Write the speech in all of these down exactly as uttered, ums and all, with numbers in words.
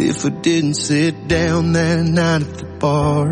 if I didn't sit down that night at the bar?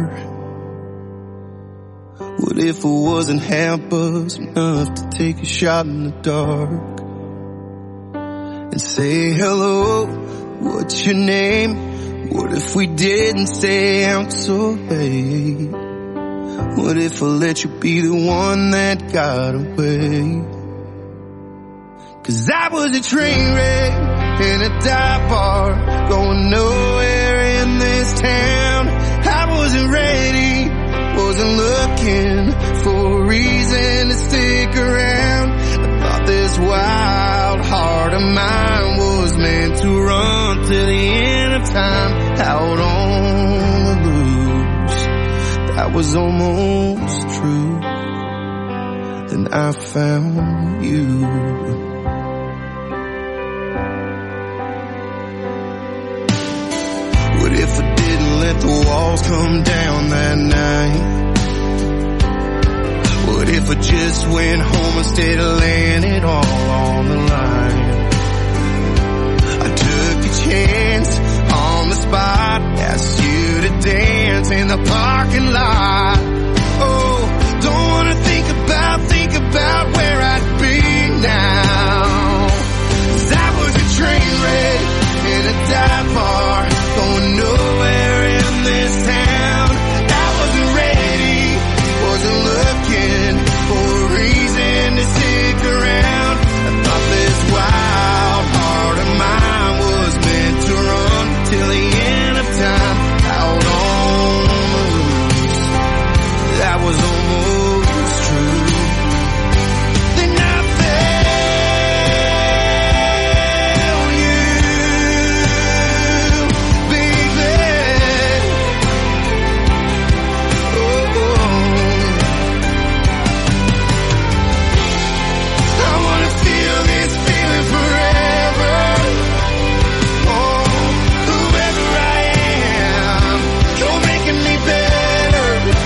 What if I wasn't half buzzed enough to take a shot in the dark and say hello, what's your name? What if we didn't stay out so late? What if I let you be the one that got away? 'Cause I was a train wreck in a dive bar, going nowhere in this town. I wasn't ready, wasn't looking for a reason to stick around. I thought this wild heart of mine was meant to run to the end of time, out on the loose. That was almost true. Then I found you. What if I didn't let the walls come down that night? What if I just went home instead of laying it all on the line? I took a chance on the spot, asked you to dance in the parking lot. Oh, don't wanna think about, think about where I'd be now. 'Cause I was a train wreck in a dive bar, going nowhere in this town. I wasn't ready, wasn't looking for a reason to stick around. I thought this wild heart of mine was meant to run till the end of time, out on the loose. That was almost true. Then I found you, baby. Oh, I wanna feel this feeling forever. Oh, whoever I am, you're making me better.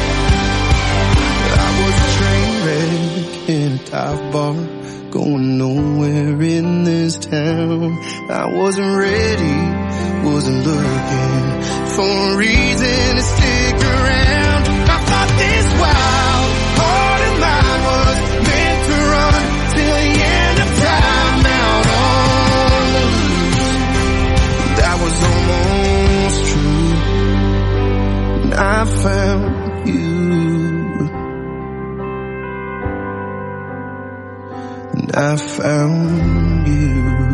I was a train wreck in a dive bar, going nowhere in this town. I wasn't ready, wasn't looking for a reason to stick around. I thought this wild heart of mine was meant to run till the end of time, out on the loose. That was almost true. And I found you. And I found you.